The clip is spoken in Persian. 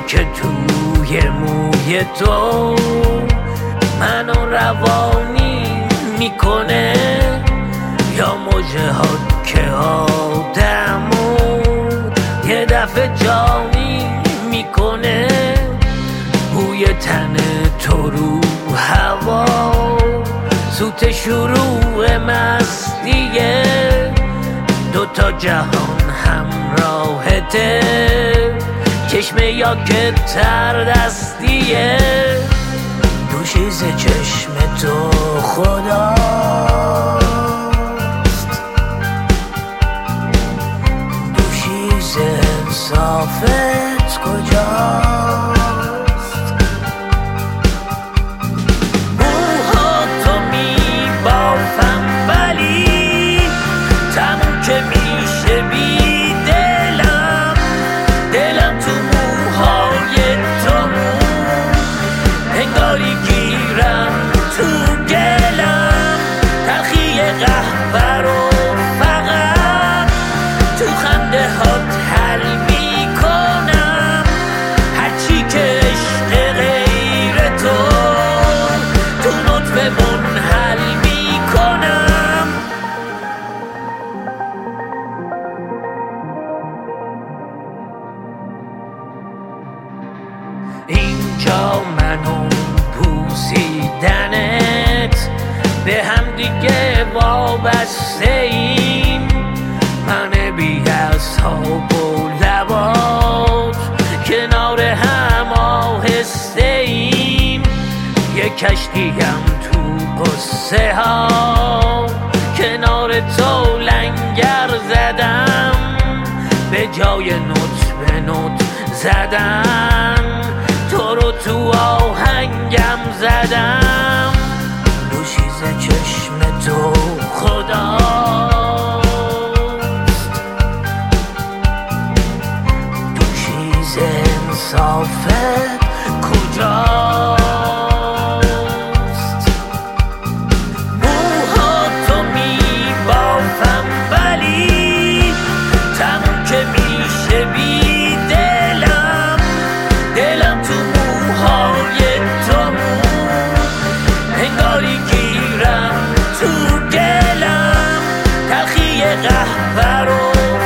که توی موی تو منو روانی میکنه، یا موجه ها که آدمو یه دفعه جانی میکنه. بوی تن تو رو هوا، سوت شروع مستیه، دوتا جهان همراهته، چشم یا که تر دستیه. دوشیز چشم تو خداست، دوشیز انصافت کجاست؟ موهاتو میبافم ولی تموم که میشه بی دلم، دلم تو موهای تو انگاری گیرم تو گلم. تلخی قهوه رو فقط تو خنده هات حل میکنم، هرچی که عشق غیر تو تو نطفه منحل میکنم. اینجا من و پوسیدنت به هم دیگه وابسته ایم، من بی اصحاب و لبات کنار هم آهسته ایم. یه کشتی هم تو قصه ها کنار تو لنگر زدم، به جای نوت به نوت زدم، تو رو تو آهنگم زدم. دوشیز چشم تو خداست، دوشیز انصافت کجاست؟ موهاتو میبافم ولی تموم که میشه بی دلم، دلم تو موهای تو انگاری گیرم تو گلم. تلخی قهوه رو